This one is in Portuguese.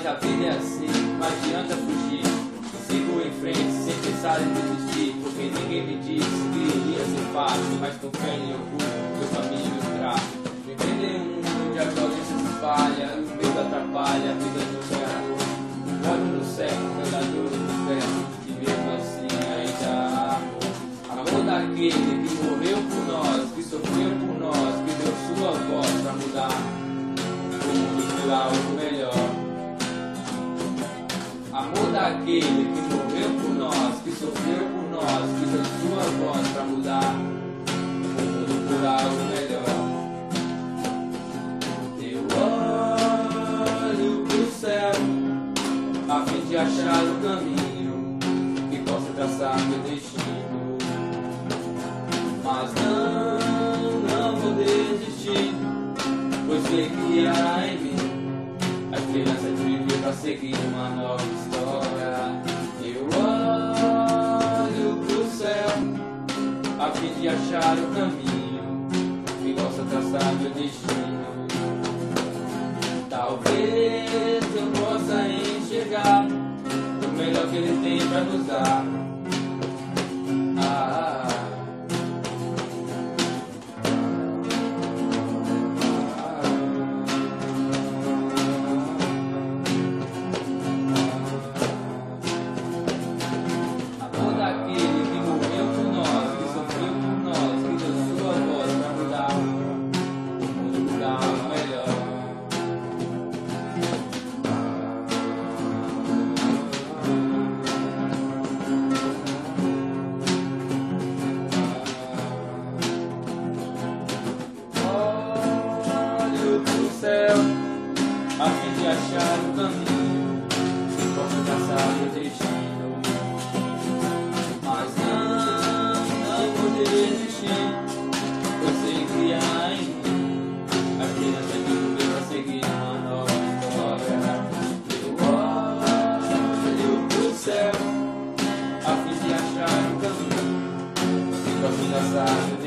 mas a vida é assim, não adianta fugir. Sigo em frente sem pensar em desistir, porque ninguém me disse que iria ser fácil, mas com fé e orgulho meu caminho eu traço. Vivendo em um mundo onde a violência se espalha, o medo atrapalha, a vida não é amor. Olho no céu, andador no inferno, e mesmo assim ainda há amor. Amor daquele que morreu por nós, que sofreu por nós, que deu sua voz pra mudar o mundo por algo melhor. Amor daquele que morreu por nós, que sofreu por nós, que deu sua voz pra mudar o mundo por algo melhor. Eu olho pro céu a fim de achar o caminho que possa traçar meu destino, mas não vou desistir, pois sei que há em mim a esperança de viver pra seguir uma nova história. Eu olho pro céu a fim de achar o caminho que possa traçar meu destino. Talvez eu possa enxergar o melhor que ele tem pra nos dar. A fim de achar o caminho que possa traçar meu destino, mas não vou desistir, pois sei que há em mim a esperança de viver pra seguir uma nova história. Eu olho pro céu a fim de achar o caminho que possa traçar meu destino.